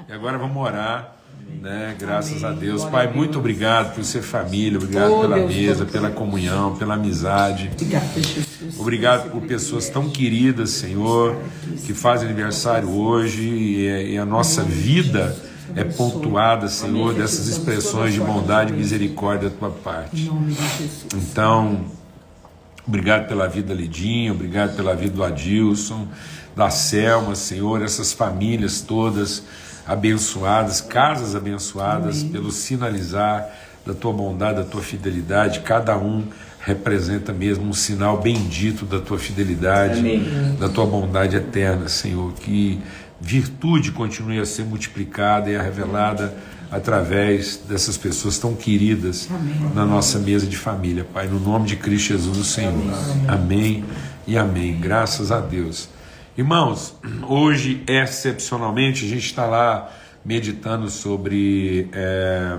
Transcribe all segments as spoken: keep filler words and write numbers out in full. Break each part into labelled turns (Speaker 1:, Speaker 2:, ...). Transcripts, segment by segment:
Speaker 1: E agora vamos orar, né? Graças a Deus. Pai, muito obrigado por ser família, obrigado pela mesa, pela comunhão, pela amizade. Obrigado por pessoas tão queridas, Senhor, que fazem aniversário hoje e a nossa vida é pontuada, Senhor, dessas expressões de bondade e misericórdia da tua parte. Então, obrigado pela vida da Lidinha, obrigado pela vida do Adilson, da Selma, Senhor, essas famílias todas abençoadas, casas abençoadas, Amém. Pelo sinalizar da tua bondade, da tua fidelidade. Cada um representa mesmo um sinal bendito da tua fidelidade, Amém. Da tua bondade eterna, Senhor. Que virtude continue a ser multiplicada e a revelada através dessas pessoas tão queridas, Amém. Na nossa mesa de família, Pai, no nome de Cristo Jesus, o Senhor. Amém, amém e amém. Graças a Deus. Irmãos, hoje, excepcionalmente, a gente está lá meditando sobre é,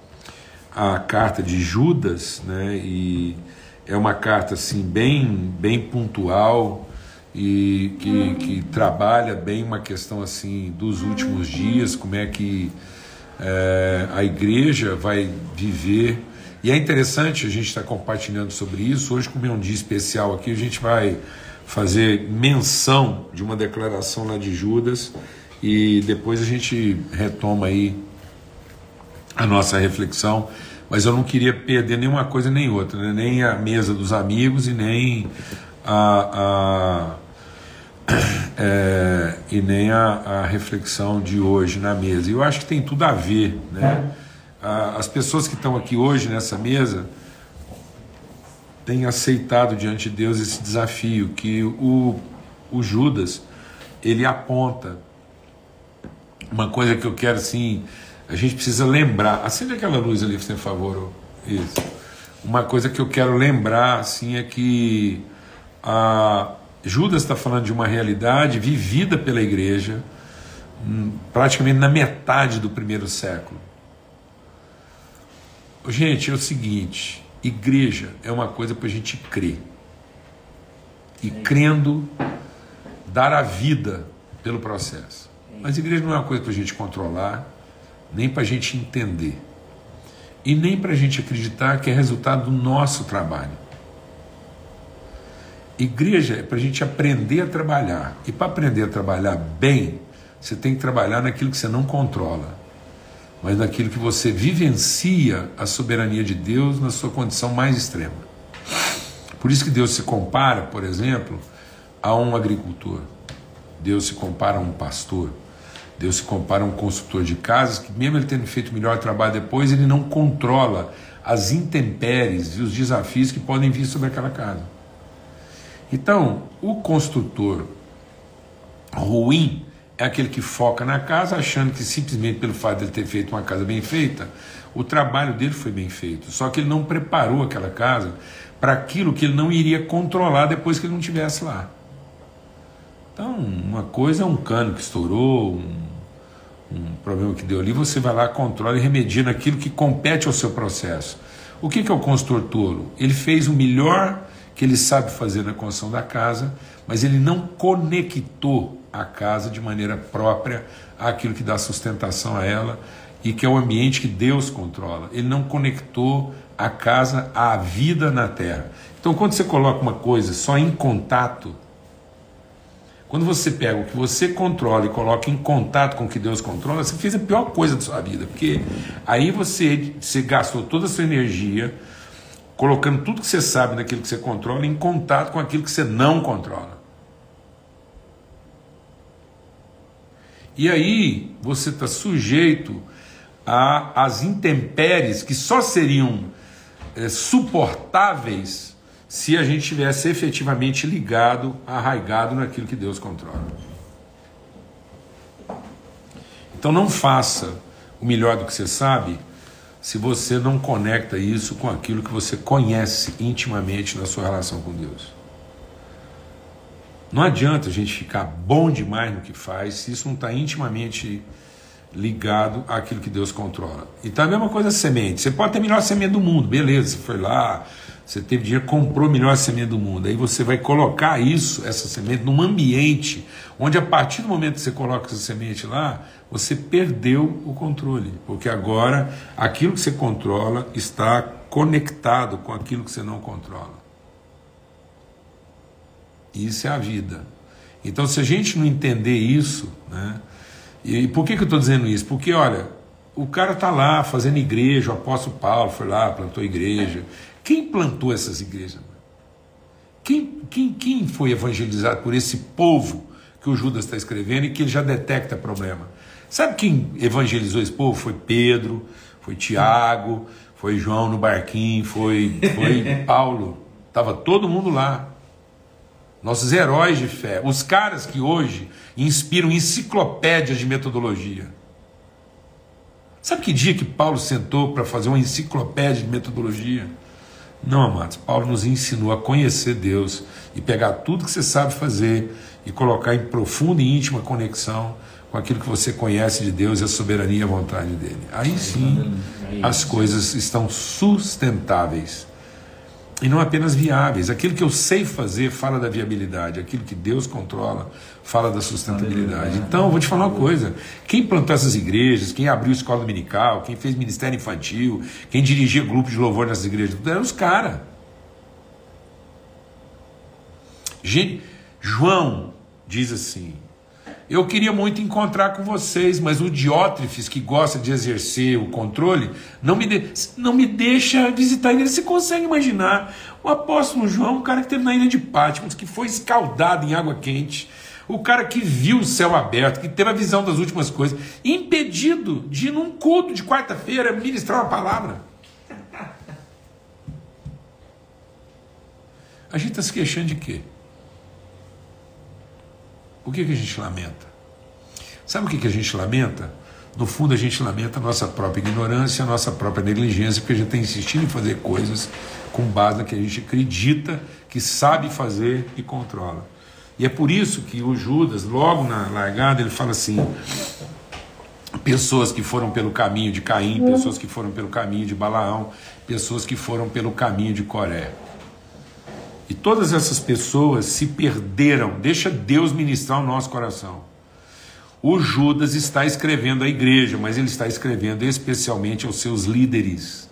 Speaker 1: a carta de Judas, né? E é uma carta assim, bem, bem pontual e que, que trabalha bem uma questão assim dos últimos dias, como é que é, a igreja vai viver. E é interessante a gente estar compartilhando sobre isso. Hoje, como é um dia especial aqui, a gente vai fazer menção de uma declaração lá de Judas e depois a gente retoma aí a nossa reflexão, mas eu não queria perder nenhuma coisa nem outra, né? Nem a mesa dos amigos e nem a, a é, e nem a, a reflexão de hoje na mesa. E eu acho que tem tudo a ver, né? As pessoas que estão aqui hoje nessa mesa tem aceitado diante de Deus esse desafio que o, o Judas, ele aponta uma coisa que eu quero assim, a gente precisa lembrar. Acende aquela luz ali, por favor. Isso. Uma coisa que eu quero lembrar assim é que a, Judas está falando de uma realidade vivida pela igreja praticamente na metade do primeiro século. Gente, é o seguinte: igreja é uma coisa para a gente crer. E crendo, dar a vida pelo processo. Mas igreja não é uma coisa para a gente controlar, nem para a gente entender. E nem para a gente acreditar que é resultado do nosso trabalho. Igreja é para a gente aprender a trabalhar. E para aprender a trabalhar bem, você tem que trabalhar naquilo que você não controla, mas naquilo que você vivencia a soberania de Deus na sua condição mais extrema. Por isso que Deus se compara, por exemplo, a um agricultor. Deus se compara a um pastor. Deus se compara a um construtor de casas, que mesmo ele tendo feito o melhor trabalho depois, ele não controla as intempéries e os desafios que podem vir sobre aquela casa. Então, o construtor ruim é aquele que foca na casa, achando que simplesmente pelo fato de ele ter feito uma casa bem feita, o trabalho dele foi bem feito. Só que ele não preparou aquela casa para aquilo que ele não iria controlar depois que ele não estivesse lá. Então, uma coisa é um cano que estourou, um, um problema que deu ali, você vai lá, controla e remedia naquilo que compete ao seu processo. O que, que é o construtor tolo? Ele fez o melhor que ele sabe fazer na construção da casa, mas ele não conectou a casa de maneira própria àquilo que dá sustentação a ela e que é o ambiente que Deus controla. Ele não conectou a casa à vida na terra. Então, quando você coloca uma coisa só em contato, quando você pega o que você controla e coloca em contato com o que Deus controla, você fez a pior coisa da sua vida, porque aí você, você gastou toda a sua energia colocando tudo que você sabe naquilo que você controla em contato com aquilo que você não controla. E aí você está sujeito às intempéries que só seriam é, suportáveis se a gente tivesse efetivamente ligado, arraigado naquilo que Deus controla. Então não faça o melhor do que você sabe se você não conecta isso com aquilo que você conhece intimamente na sua relação com Deus. Não adianta a gente ficar bom demais no que faz se isso não está intimamente ligado àquilo que Deus controla. Então é a mesma coisa a semente. Você pode ter a melhor semente do mundo, beleza, você foi lá, Você teve dinheiro, comprou a melhor semente do mundo. Aí você vai colocar isso, essa semente, num ambiente onde, a partir do momento que você coloca essa semente lá, você perdeu o controle. Porque agora, aquilo que você controla está conectado com aquilo que você não controla. Isso é a vida. Então, se a gente não entender isso, né? E por que, que eu estou dizendo isso? Porque, olha, o cara está lá fazendo igreja, o apóstolo Paulo foi lá, plantou igreja. Quem plantou essas igrejas? Quem, quem, quem foi evangelizado por esse povo que o Judas está escrevendo e que ele já detecta problema? Sabe quem evangelizou esse povo? Foi Pedro, foi Tiago, foi João no barquinho, foi, foi Paulo. Estava todo mundo lá. Nossos heróis de fé. Os caras que hoje inspiram enciclopédias de metodologia. Sabe que dia que Paulo sentou para fazer uma enciclopédia de metodologia? Não, amados, Paulo nos ensinou a conhecer Deus e pegar tudo que você sabe fazer e colocar em profunda e íntima conexão com aquilo que você conhece de Deus e a soberania e a vontade dele. Aí sim as coisas estão sustentáveis e não apenas viáveis. Aquilo que eu sei fazer fala da viabilidade, aquilo que Deus controla fala da sustentabilidade. Então, eu vou te falar uma coisa: quem plantou essas igrejas, quem abriu escola dominical, quem fez ministério infantil, quem dirigia grupo de louvor nessas igrejas, eram os caras. João diz assim: eu queria muito encontrar com vocês, mas o Diótrefes, que gosta de exercer o controle, não me, de, não me deixa visitar a igreja. Você consegue imaginar o apóstolo João, um cara que esteve na ilha de Patmos, que foi escaldado em água quente, o cara que viu o céu aberto, que teve a visão das últimas coisas, impedido de ir num culto de quarta-feira ministrar uma palavra. A gente está se queixando de quê? O que, que a gente lamenta? Sabe o que, que a gente lamenta? No fundo, a gente lamenta a nossa própria ignorância, a nossa própria negligência, porque a gente está insistindo em fazer coisas com base na que a gente acredita que sabe fazer e controla. E é por isso que o Judas, logo na largada, ele fala assim: pessoas que foram pelo caminho de Caim, pessoas que foram pelo caminho de Balaão, pessoas que foram pelo caminho de Coré. E todas essas pessoas se perderam. Deixa Deus ministrar o nosso coração. O Judas está escrevendo à igreja, mas ele está escrevendo especialmente aos seus líderes.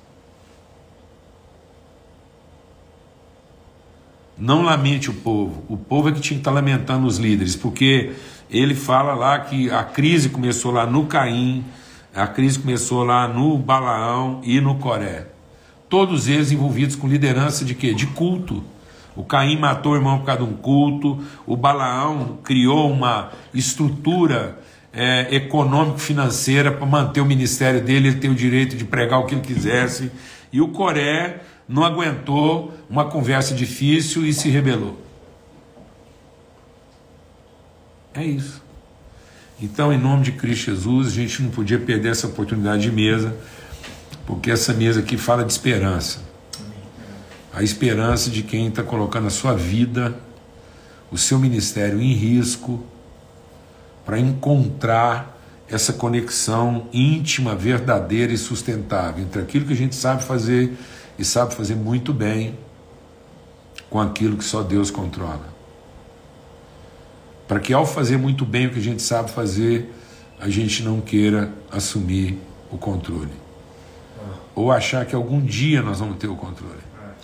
Speaker 1: Não lamente o povo. O povo é que tinha que estar lamentando os líderes, porque ele fala lá que a crise começou lá no Caim, a crise começou lá no Balaão e no Coré. Todos eles envolvidos com liderança de quê? De culto. O Caim matou o irmão por causa de um culto, o Balaão criou uma estrutura é, econômico-financeira para manter o ministério dele, ele tem o direito de pregar o que ele quisesse, e o Coré não aguentou uma conversa difícil e se rebelou. É isso. Então, em nome de Cristo Jesus, a gente não podia perder essa oportunidade de mesa, porque essa mesa aqui fala de esperança. A esperança de quem está colocando a sua vida, o seu ministério em risco, para encontrar essa conexão íntima, verdadeira e sustentável entre aquilo que a gente sabe fazer e sabe fazer muito bem com aquilo que só Deus controla. Para que ao fazer muito bem o que a gente sabe fazer, a gente não queira assumir o controle. Ou achar que algum dia nós vamos ter o controle.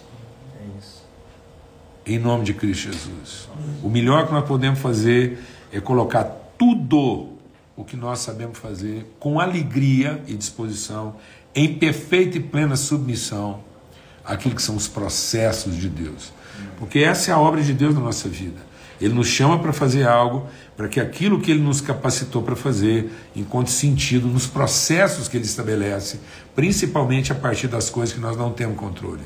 Speaker 1: Em nome de Cristo Jesus. O melhor que nós podemos fazer é colocar tudo o que nós sabemos fazer com alegria e disposição, em perfeita e plena submissão àquilo que são os processos de Deus. Porque essa é a obra de Deus na nossa vida. Ele nos chama para fazer algo, para que aquilo que Ele nos capacitou para fazer encontre sentido nos processos que Ele estabelece, principalmente a partir das coisas que nós não temos controle.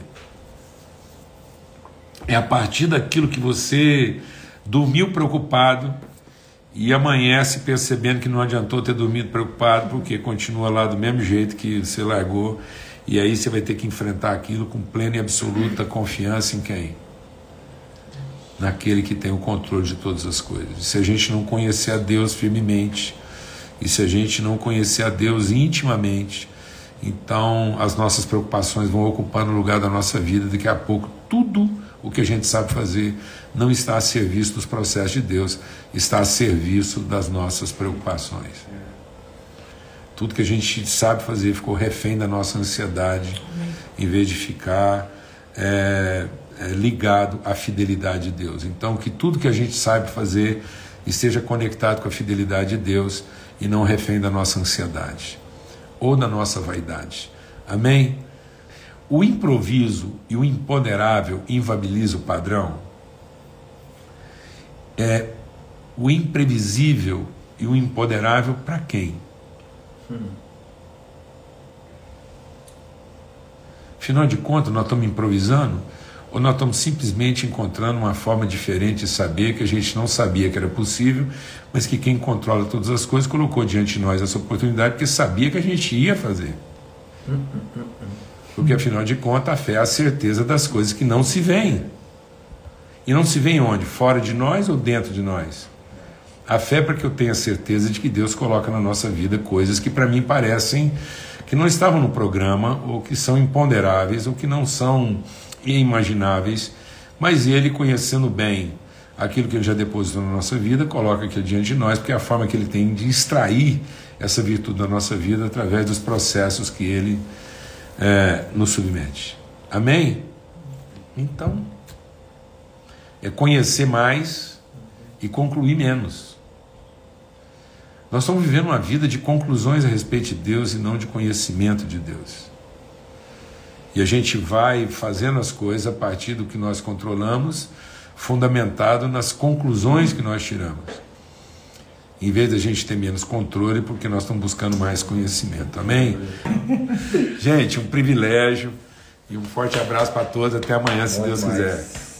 Speaker 1: É a partir daquilo que você dormiu preocupado e amanhece percebendo que não adiantou ter dormido preocupado, porque continua lá do mesmo jeito que você largou, e aí você vai ter que enfrentar aquilo com plena e absoluta confiança em quem? Naquele que tem o controle de todas as coisas. E se a gente não conhecer a Deus firmemente, e se a gente não conhecer a Deus intimamente, Então as nossas preocupações vão ocupando o lugar da nossa vida. Daqui a pouco tudo o que a gente sabe fazer não está a serviço dos processos de Deus, está a serviço das nossas preocupações. Tudo que a gente sabe fazer ficou refém da nossa ansiedade, em vez de ficar é, é, ligado à fidelidade de Deus. Então, que tudo que a gente sabe fazer esteja conectado com a fidelidade de Deus e não refém da nossa ansiedade ou da nossa vaidade. Amém? O improviso e o imponderável inviabiliza o padrão. É o imprevisível e o imponderável para quem? Hum. Afinal de contas, nós estamos improvisando ou nós estamos simplesmente encontrando uma forma diferente de saber que a gente não sabia que era possível, mas que quem controla todas as coisas colocou diante de nós essa oportunidade porque sabia que a gente ia fazer. Hum, hum, hum, hum. Porque, afinal de contas, a fé é a certeza das coisas que não se veem. E não se veem onde? Fora de nós ou dentro de nós? A fé é para que eu tenha certeza de que Deus coloca na nossa vida coisas que para mim parecem que não estavam no programa, ou que são imponderáveis, ou que não são inimagináveis, mas Ele, conhecendo bem aquilo que Ele já depositou na nossa vida, coloca aqui diante de nós, porque é a forma que Ele tem de extrair essa virtude da nossa vida através dos processos que Ele É, nos submete. Amém? Então, é conhecer mais e concluir menos. Nós estamos vivendo uma vida de conclusões a respeito de Deus e não de conhecimento de Deus. E a gente vai fazendo as coisas a partir do que nós controlamos, fundamentado nas conclusões que nós tiramos. Em vez de a gente ter menos controle, porque nós estamos buscando mais conhecimento. Amém? Gente, um privilégio e um forte abraço para todos. Até amanhã, se Deus quiser.